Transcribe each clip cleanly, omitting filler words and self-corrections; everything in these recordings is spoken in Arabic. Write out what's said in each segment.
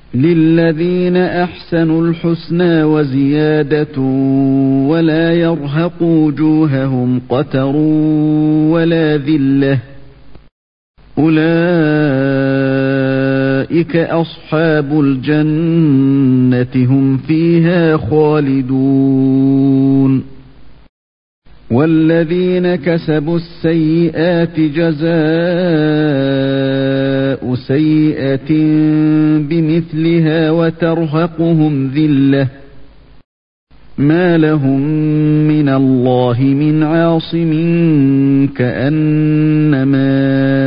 للذين أحسنوا الحسنى وزيادة ولا يرهق وجوههم قتر ولا ذلة أولئك أصحاب الجنة هم فيها خالدون والذين كسبوا السيئات جزاء سيئة بمثلها وترهقهم ذلة ما لهم من الله من عاصم كأنما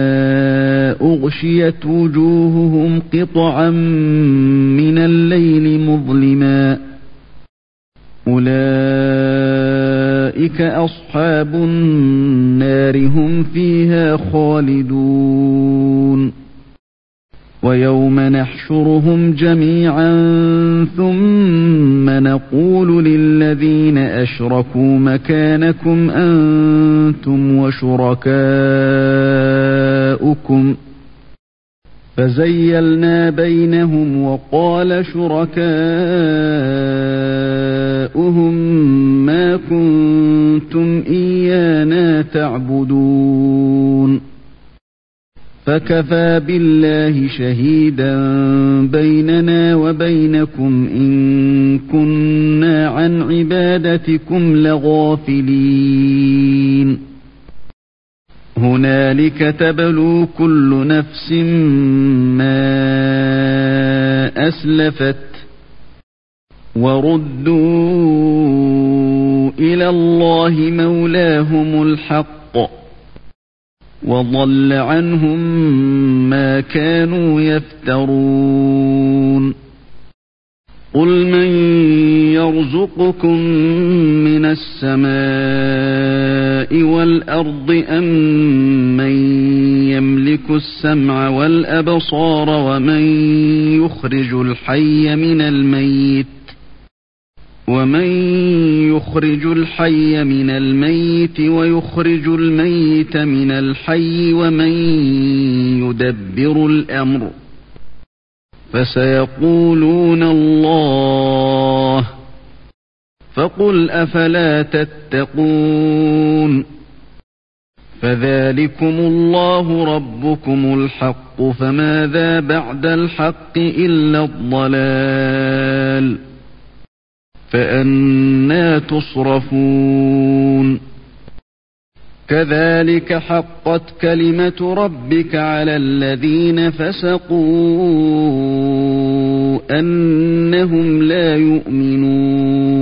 أغشيت وجوههم قطعا من الليل مظلما أولئك أصحاب النار هم فيها خالدون ويوم نحشرهم جميعا ثم نقول للذين أشركوا مكانكم أنتم وشركاؤكم فزيلنا بينهم وقال شركاؤهم ما كنتم إيانا تعبدون فكفى بالله شهيدا بيننا وبينكم إن كنا عن عبادتكم لغافلين هنالك تبلو كل نفس ما أسلفت وردوا إلى الله مولاهم الحق وضل عنهم ما كانوا يفترون قل من يرزقكم من السماء والأرض أم من يملك السمع والأبصار ومن يخرج الحي من الميت ويخرج الميت من الحي ومن يدبر الأمر فسيقولون الله فقل أفلا تتقون فذلكم الله ربكم الحق فماذا بعد الحق إلا الضلال فأنى تصرفون كذلك حقت كلمة ربك على الذين فسقوا أنهم لا يؤمنون